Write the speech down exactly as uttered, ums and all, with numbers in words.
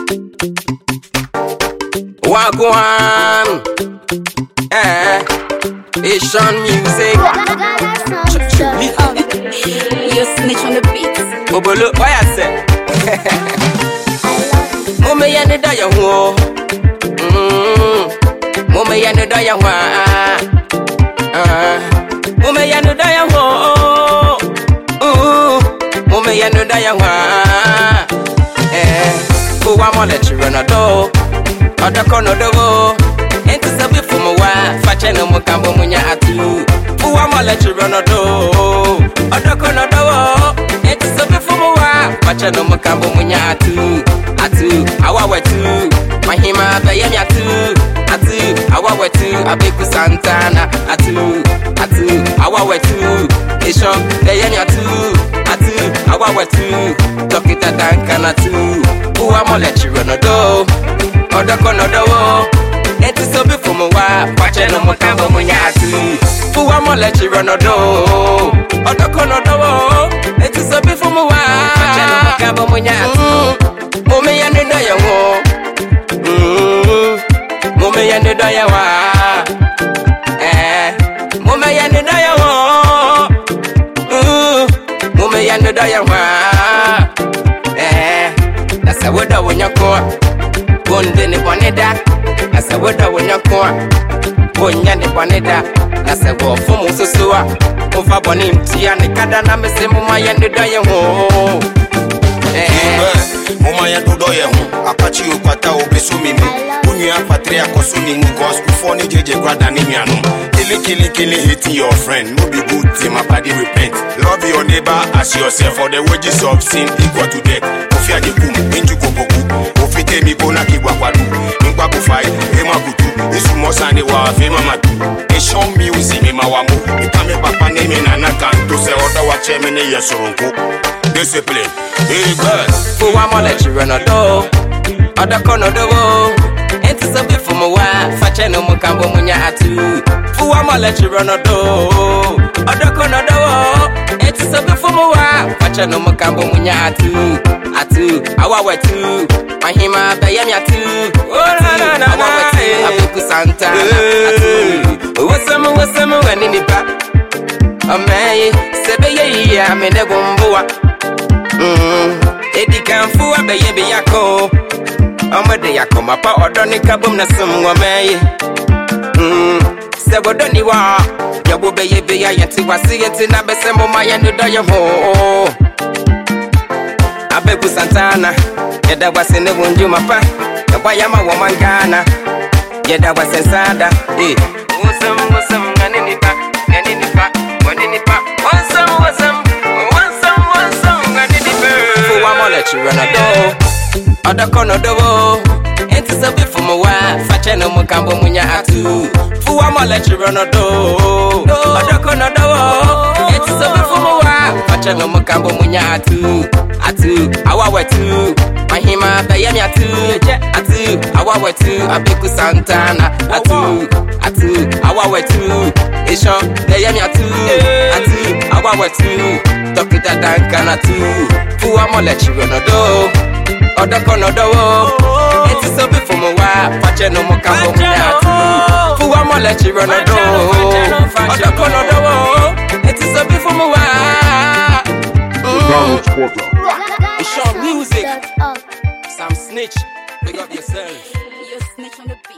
Wagwan, eh, Asian music. You snitch on the beat. Obolo, why I say? Mama yane da ya ho. Mm. Mama yane da ya wa. Ah. Mama yane da ya ho. Ooh. Mama yane da ya wa. Eh. Ko wa mo le chirona do. Oda kono do. Enti sabi fumo wa. Fache no mo kambo munya atu. Ko wa mo le chirona do. Oda kono do. Enti sabi fumo wa. Fache no mo kambo munya atu. Atu, awa wetu, mahima bayemi atu, atu, awa wetu, abeku Santana, atu, atu, awa wetu, isho bayemi atu, atu, awa wetu, Dokita Duncan atu, uwa mole chirono do, odoko no do, eti sobi fumu wa, pache no mukambo munya atu, uwa mole chirono do, odoko no do, eti sobi fumu wa, pache no mukambo munya atu. Mome yande da ya wo, mm. Mome yande da ya wa, eh. Mome yande da ya wo, mm. Mome yande da ya wa, eh. Nasa woda wonyako, bonde ne boneda. Nasa woda wonyako, bonya ne boneda. Nasa wo fumu susua, mufa boni mtia ne kada na mesemu ma yande da ya wo, eh. Mama ya dodo ye hu apachi okwata obesumi mu unua patria kosuni mu gospel for ni jeje grada ni mianu kili kili kili hating your friend no be good thing my body repent love your neighbor as yourself for the wages of sin equal to death ofia de kum inju gogoku ofite mi bona kigwa kwadu ngwa bu fai ema kutu isu mosane wa fe mama tu e show music mi mawamu ikame papa ne mi na naka to se oda wa cheme ne yesoronko discipline hey god for one more let you run a door oda kono do enti sabi fumu wa fache no mukambo munya atu for one more let you run a door oda kono do enti sabi fumu wa fache no mukambo munya atu atu awa wetu mahima bayemi atu oh na na na awa wetu abeku Santana atu wasam wasam wani nipa amaye sebeye ya mene gumbuwa mm edi kanfu abeye be yako amade yako mapa odoni kabum na sumwa meye mm sebodoni wa yabo beye be ya yeti wasi yeti na besembo mayendo da yo ho abeku Santana yeda wase ne wonju mapa yaba yama wo mangana yeda wase sada eh wosam wosam ngani nipa ngani nipa ngani nipa wosam wosam let you run a door. Oda kono do. Enti sabi fumu wa. Fache no mukambo munya atu. Fuwa mo let you run a door. Oda kono do. Enti sabi fumu wa. Fache no mukambo munya atu. Atu awa wetu. Mahima bayemi atu. Atu awa wetu. Abeku Santana. Atu atu awa wetu. Isho bayemi atu. Atu awa wetu. Dokita Duncan atu. Fuwa mo let you run a do. Oda kono do. Eti sobi fumu wa. Fache no mukambo munya atu. Fuwa mo let you run a do. Oda kono do. Eti sobi fumu wa. It's your music. Some snitch. Pick up yourself. You snitch on the